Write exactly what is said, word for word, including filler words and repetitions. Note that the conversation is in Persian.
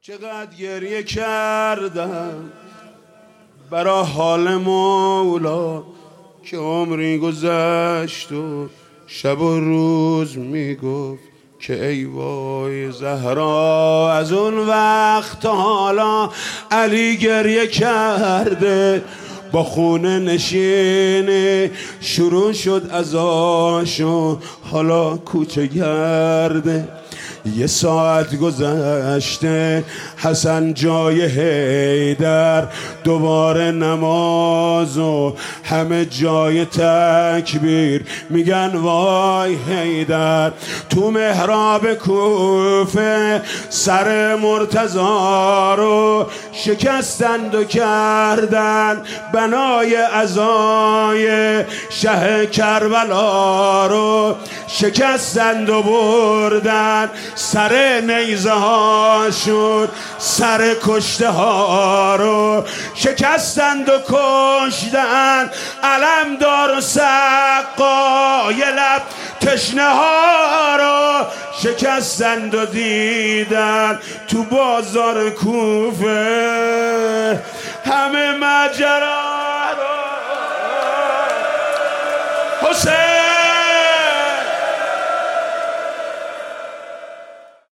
چقدر گریه کردم برا حال مولا که عمری گذشت و شب و روز میگفت که ای وای زهرا. از اون وقت تا حالا علی گریه کرده، با خونه نشینه شروع شد ازاشو، حالا کوچه گرده. یه ساعت گذشته حسن جای حیدر، دوباره نماز و همه جای تکبیر میگن وای حیدر. تو محراب کوفه سر مرتضی رو شکستند و کردن بنای عزای شه کربلا رو شکستند و بردن سر نیزه هاشون، سر کشته ها رو شکستند و کشتن علمدار و سقای لب تشنه ها رو شکستند و دیدن تو بازار کوفه همه ماجرا رو. حسین